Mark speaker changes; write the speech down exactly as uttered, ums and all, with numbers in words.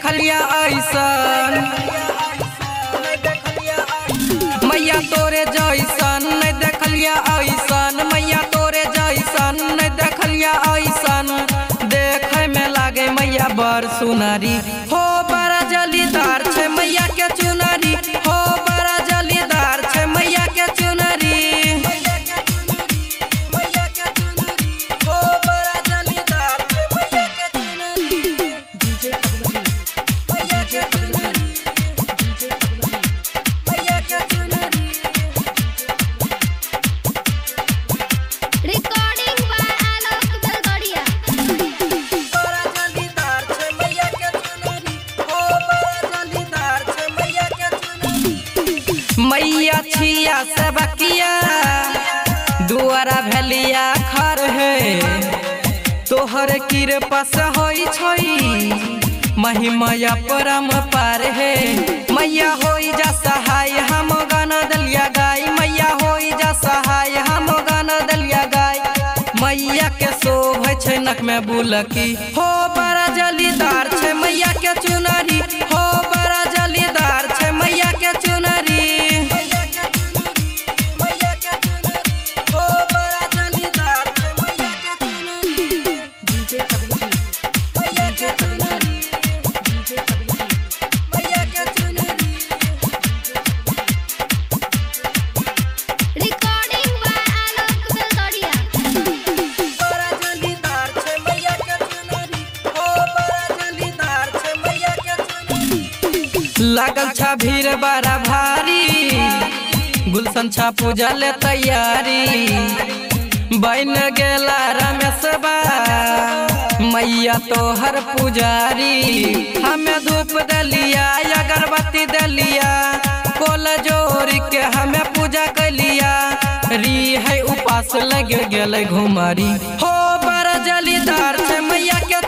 Speaker 1: देखलिया ऐसन मैया तोरे जैसन नहीं देखलिया ऐसन मैया तोरे जैसन नहीं देखलिया ऐसन देखे में लागे मैया बड़ सुनारी हो बड़ा जलीदार छे मैया के चुनरी हो बड़ा जलीदार छे मैया के चुनरी हो बड़ा जलीदार छे मैया के चुनरी मैया के चुनरी मैया के चुनरी
Speaker 2: रिकॉर्डिंग बाय आलोक बेलगड़िया
Speaker 1: बड़ा जलीदार छे मैया के चुनरी हो बड़ा जलीदार छे मैया के चुनरी मैया छिया सबकिया दुआरा भेलिया खर है तोहर कृपा से होई छई महिमा परम पार है मैया होई जा सहाय हम गाना दलिया गाय मैया होई जा सहाय हम गाना दलिया गाय मैया के शोभ छै नक में बुलकी हो बड़ा जलीदार छे मैया के चुनरी हो बड़ा जलीदार छे मैया के चुनरी मैया के चुनरी हो बड़ा जलीदार छे मैया के चुनरी मैया के चुनरी मैया के चुनरी
Speaker 2: रिकॉर्डिंग बाय आलोक बेलगड़िया
Speaker 1: बड़ा जलीदार छे मैया के चुनरी हो बड़ा जलीदार छे मैया के चुनरी लागल छा भीड़ बड़ा भारी गुलशन छा पूजा ले तैयारी बन गेला रमेशबा मैया तोहर पुजारी हमें धूप दलिया अगरबत्ती दलिया कोल जोड़ के हमें पूजा कलिया री है उपास लग गेल घुमारी हो बड़ा जलीदार छे मैया के